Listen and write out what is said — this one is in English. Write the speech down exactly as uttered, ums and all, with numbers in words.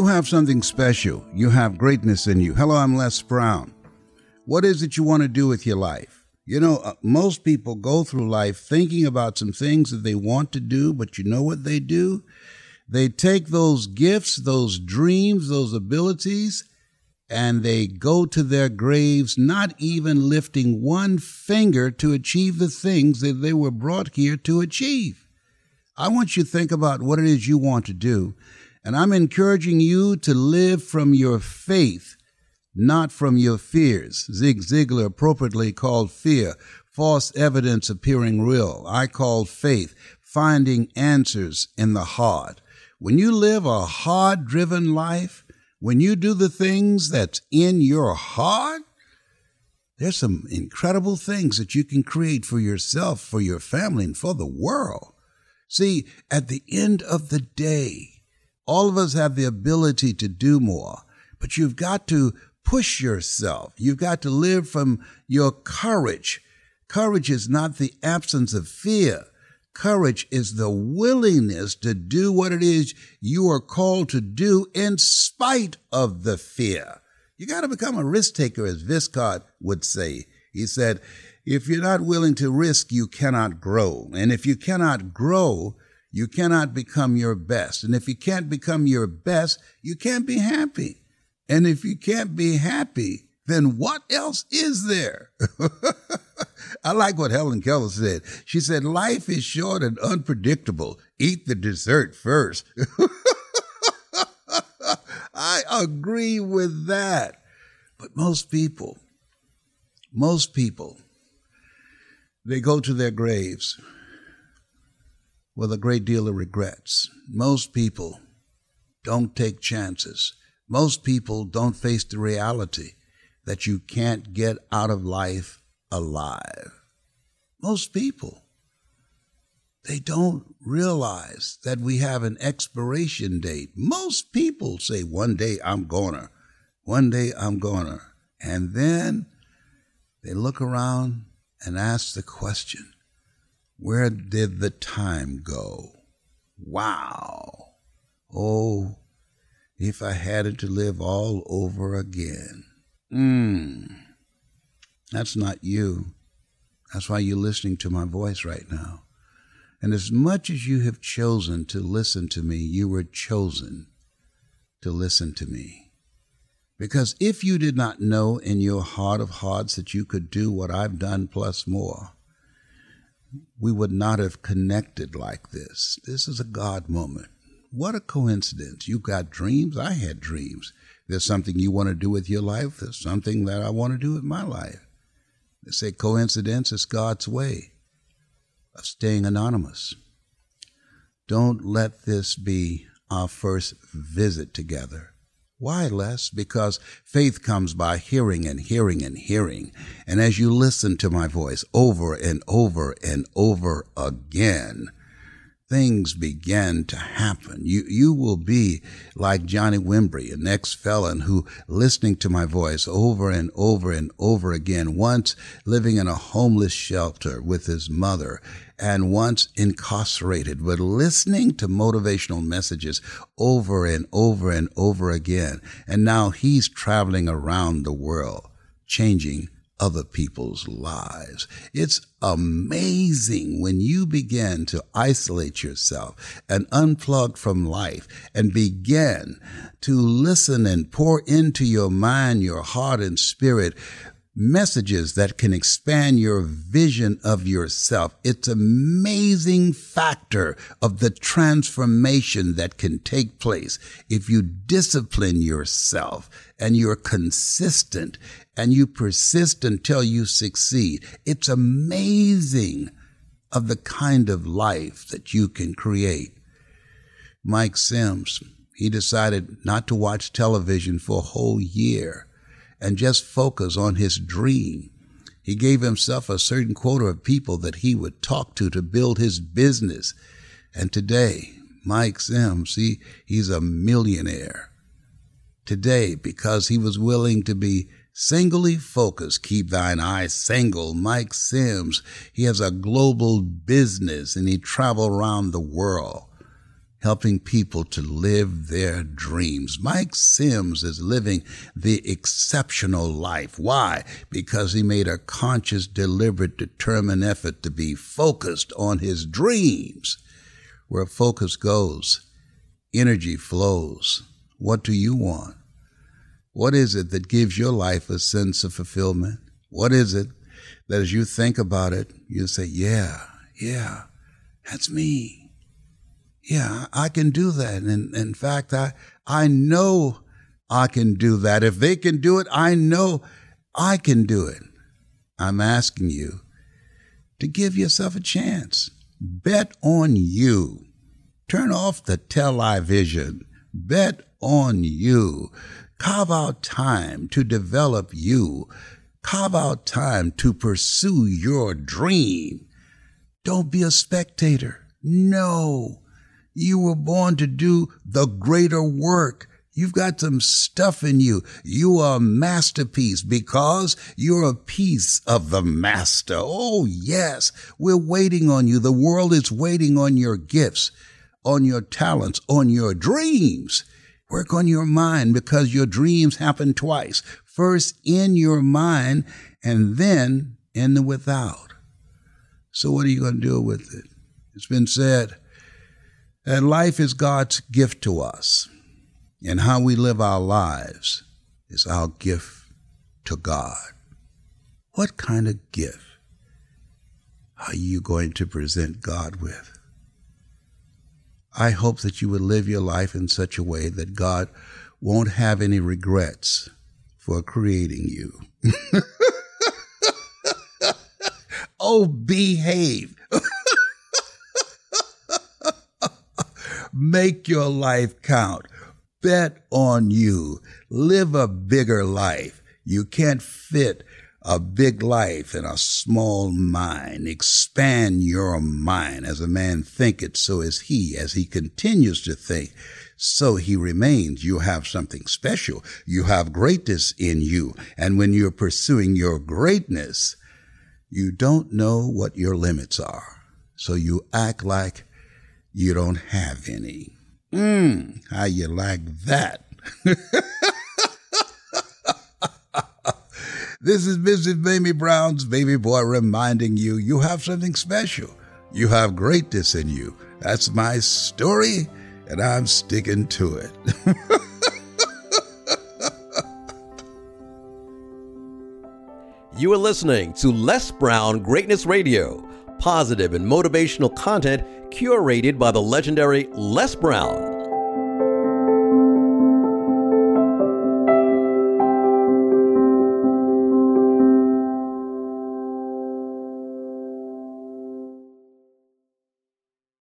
You have something special. You have greatness in you. Hello, I'm Les Brown. What is it you want to do with your life? You know, uh, most people go through life thinking about some things that they want to do, but you know what they do? They take those gifts, those dreams, those abilities, and they go to their graves not even lifting one finger to achieve the things that they were brought here to achieve. I want you to think about what it is you want to do, and I'm encouraging you to live from your faith, not from your fears. Zig Ziglar appropriately called fear false evidence appearing real. I call faith finding answers in the heart. When you live a heart-driven life, when you do the things that's in your heart, there's some incredible things that you can create for yourself, for your family, and for the world. See, at the end of the day, all of us have the ability to do more, but you've got to push yourself. You've got to live from your courage. Courage is not the absence of fear. Courage is the willingness to do what it is you are called to do in spite of the fear. You got to become a risk taker, as Viscott would say. He said, if you're not willing to risk, you cannot grow. And if you cannot grow, you cannot become your best. And if you can't become your best, you can't be happy. And if you can't be happy, then what else is there? I like what Helen Keller said. She said, life is short and unpredictable. Eat the dessert first. I agree with that. But most people, most people, they go to their graves with a great deal of regrets. Most people don't take chances. Most people don't face the reality that you can't get out of life alive. Most people, they don't realize that we have an expiration date. Most people say, one day I'm gonna, one day I'm gonna. And then they look around and ask the question, where did the time go? Wow. Oh, if I had it to live all over again. Mmm. That's not you. That's why you're listening to my voice right now. And as much as you have chosen to listen to me, you were chosen to listen to me. Because if you did not know in your heart of hearts that you could do what I've done plus more, we would not have connected like this. This is a God moment. What a coincidence. You got dreams. I had dreams. There's something you want to do with your life. There's something that I want to do with my life. They say coincidence is God's way of staying anonymous. Don't let this be our first visit together. Why, Les? Because faith comes by hearing and hearing and hearing. And as you listen to my voice over and over and over again, things begin to happen. You you will be like Johnny Wimbrey, an ex-felon who, listening to my voice over and over and over again, once living in a homeless shelter with his mother, and once incarcerated, but listening to motivational messages over and over and over again. And now he's traveling around the world, changing other people's lives. It's amazing when you begin to isolate yourself and unplug from life and begin to listen and pour into your mind, your heart, and spirit messages that can expand your vision of yourself. It's an amazing factor of the transformation that can take place if you discipline yourself and you're consistent and you persist until you succeed. It's amazing of the kind of life that you can create. Mike Sims, he decided not to watch television for a whole year and just focus on his dream. He gave himself a certain quota of people that he would talk to to build his business. And today, Mike Sims, he, he's a millionaire. Today, because he was willing to be singly focused, keep thine eyes single, Mike Sims, he has a global business and he traveled around the world, helping people to live their dreams. Mike Sims is living the exceptional life. Why? Because he made a conscious, deliberate, determined effort to be focused on his dreams. Where focus goes, energy flows. What do you want? What is it that gives your life a sense of fulfillment? What is it that as you think about it, you say, yeah, yeah, that's me. Yeah, I can do that. And in fact, I I know I can do that. If they can do it, I know I can do it. I'm asking you to give yourself a chance. Bet on you. Turn off the television. Bet on you. Carve out time to develop you. Carve out time to pursue your dream. Don't be a spectator. No. You were born to do the greater work. You've got some stuff in you. You are a masterpiece because you're a piece of the master. Oh, yes, we're waiting on you. The world is waiting on your gifts, on your talents, on your dreams. Work on your mind because your dreams happen twice. First in your mind and then in the without. So what are you going to do with it? It's been said, and life is God's gift to us, and how we live our lives is our gift to God. What kind of gift are you going to present God with? I hope that you will live your life in such a way that God won't have any regrets for creating you. Oh, behave. Make your life count. Bet on you. Live a bigger life. You can't fit a big life in a small mind. Expand your mind. As a man thinketh, so is he. As he continues to think, so he remains. You have something special. You have greatness in you. And when you're pursuing your greatness, you don't know what your limits are. So you act like you don't have any. Mmm, how you like that? This is Missus Mamie Brown's baby boy reminding you, you have something special. You have greatness in you. That's my story, and I'm sticking to it. You are listening to Les Brown Greatness Radio, positive and motivational content curated by the legendary Les Brown.